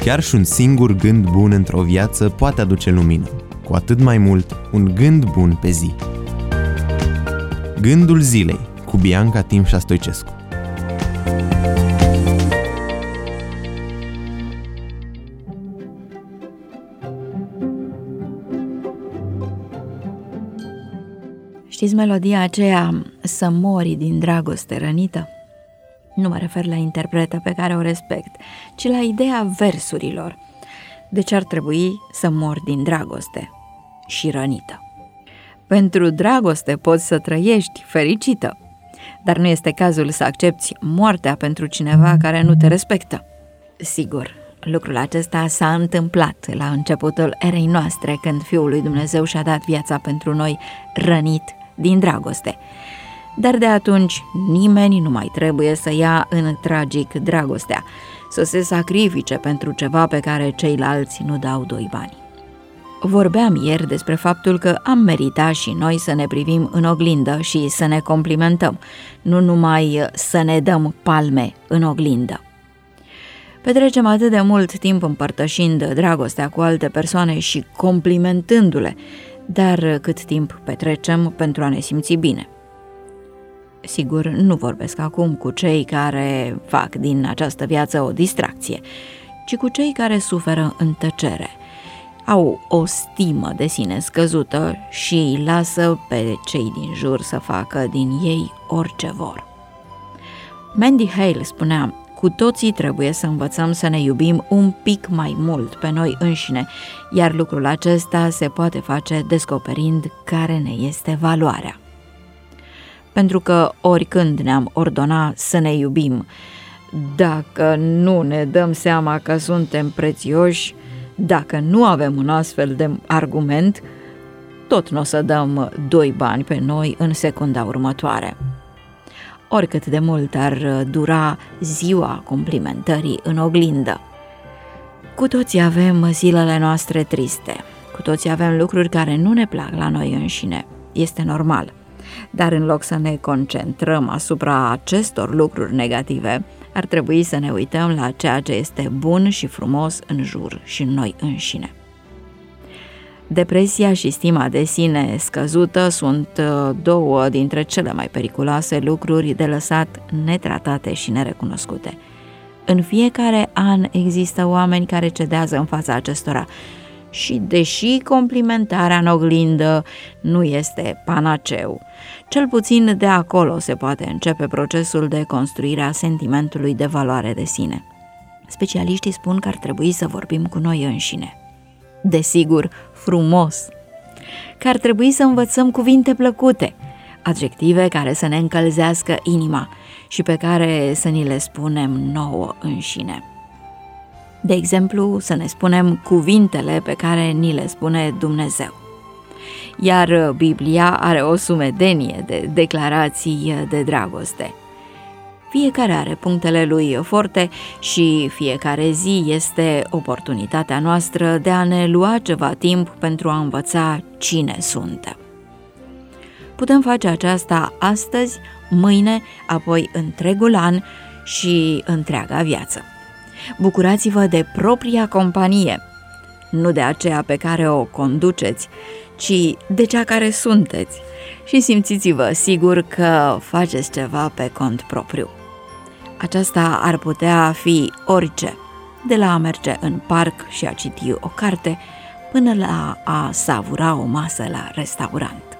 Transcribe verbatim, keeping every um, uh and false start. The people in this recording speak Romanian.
Chiar și un singur gând bun într-o viață poate aduce lumină, cu atât mai mult un gând bun pe zi. Gândul zilei cu Bianca Timșa Stoicescu. Știți melodia aceea, Să mori din dragoste rănită? Nu mă refer la interpreta pe care o respect, ci la ideea versurilor. Deci ar trebui să mori din dragoste și rănită. Pentru dragoste poți să trăiești fericită, dar nu este cazul să accepti moartea pentru cineva care nu te respectă. Sigur, lucrul acesta s-a întâmplat la începutul erei noastre, când Fiul lui Dumnezeu și-a dat viața pentru noi rănit din dragoste. Dar de atunci nimeni nu mai trebuie să ia în tragic dragostea, să se sacrifice pentru ceva pe care ceilalți nu dau doi bani. Vorbeam ieri despre faptul că am meritat și noi să ne privim în oglindă și să ne complimentăm, nu numai să ne dăm palme în oglindă. Petrecem atât de mult timp împărtășind dragostea cu alte persoane și complimentându-le, dar cât timp petrecem pentru a ne simți bine? Sigur, nu vorbesc acum cu cei care fac din această viață o distracție, ci cu cei care suferă în tăcere, au o stimă de sine scăzută și îi lasă pe cei din jur să facă din ei orice vor. Mandy Hale spunea: cu toții trebuie să învățăm să ne iubim un pic mai mult pe noi înșine, iar lucrul acesta se poate face descoperind care ne este valoarea. Pentru că oricând ne-am ordona să ne iubim, dacă nu ne dăm seama că suntem prețioși, dacă nu avem un astfel de argument, tot nu o să dăm doi bani pe noi în secunda următoare. Oricât de mult ar dura ziua complimentării în oglindă. Cu toții avem zilele noastre triste, cu toții avem lucruri care nu ne plac la noi înșine, este normal. Dar în loc să ne concentrăm asupra acestor lucruri negative, ar trebui să ne uităm la ceea ce este bun și frumos în jur și în noi înșine. Depresia și stima de sine scăzută sunt două dintre cele mai periculoase lucruri de lăsat netratate și nerecunoscute. În fiecare an există oameni care cedează în fața acestora și deși complimentarea în oglindă nu este panaceu, cel puțin de acolo se poate începe procesul de construire a sentimentului de valoare de sine. Specialiștii spun că ar trebui să vorbim cu noi înșine. Desigur, frumos, că ar trebui să învățăm cuvinte plăcute, adjective care să ne încălzească inima și pe care să ni le spunem nouă înșine. De exemplu, să ne spunem cuvintele pe care ni le spune Dumnezeu. Iar Biblia are o sumedenie de declarații de dragoste. Fiecare are punctele lui forte și fiecare zi este oportunitatea noastră de a ne lua ceva timp pentru a învăța cine suntem. Putem face aceasta astăzi, mâine, apoi întregul an și întreaga viață. Bucurați-vă de propria companie, nu de aceea pe care o conduceți, ci de cea care sunteți și simțiți-vă sigur că faceți ceva pe cont propriu. Aceasta ar putea fi orice, de la a merge în parc și a citi o carte, până la a savura o masă la restaurant.